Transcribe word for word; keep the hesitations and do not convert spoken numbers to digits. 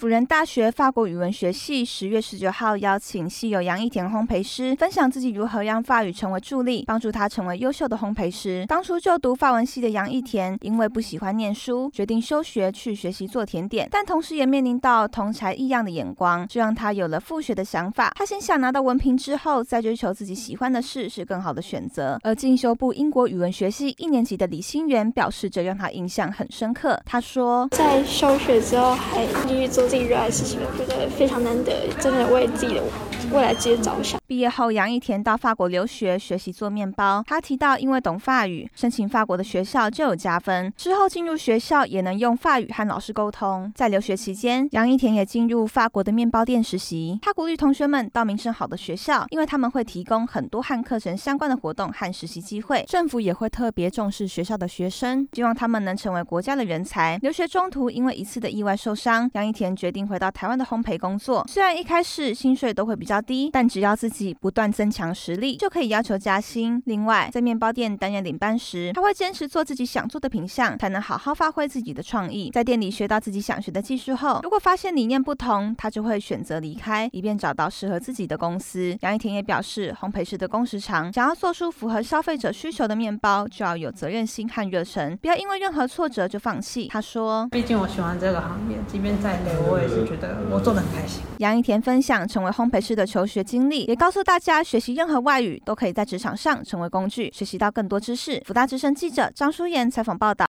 辅仁大学法国语文学系十月十九号邀请系友杨一田烘焙师分享自己如何让法语成为助力，帮助他成为优秀的烘焙师。当初就读法文系的杨一田，因为不喜欢念书，决定休学去学习做甜点，但同时也面临到同侪异样的眼光，这让他有了复学的想法。他先想拿到文凭之后，再追求自己喜欢的事是更好的选择。而进修部英国语文学系一年级的李心源表示，这让他印象很深刻。他说， 在休学之后还继续做自己热爱的事情，我觉得非常难得，真的为自己的未来职业着想。 毕业后，杨一田到法国留学，学习做面包。他提到，因为懂法语，申请法国的学校就有加分。之后进入学校也能用法语和老师沟通。在留学期间，杨一田也进入法国的面包店实习。他鼓励同学们到名声好的学校，因为他们会提供很多和课程相关的活动和实习机会。政府也会特别重视学校的学生，希望他们能成为国家的人才。留学中途因为一次的意外受伤，杨一田决定回到台湾的烘焙工作。虽然一开始薪水都会比较低，但只要自己不断增强实力，就可以要求加薪。另外，在面包店担任领班时，他会坚持做自己想做的品项，才能好好发挥自己的创意。在店里学到自己想学的技术后，如果发现理念不同，他就会选择离开，以便找到适合自己的公司。杨一田也表示，烘焙师的工时长，想要做出符合消费者需求的面包，就要有责任心和热忱，不要因为任何挫折就放弃。他说， 毕竟我喜欢这个行业，即便再累，我也是觉得我做得很开心。 杨一田分享成为烘焙师的求学经历，也告诉大家，学习任何外语都可以在职场上成为工具，学习到更多知识。辅大之声记者张淑妍采访报道。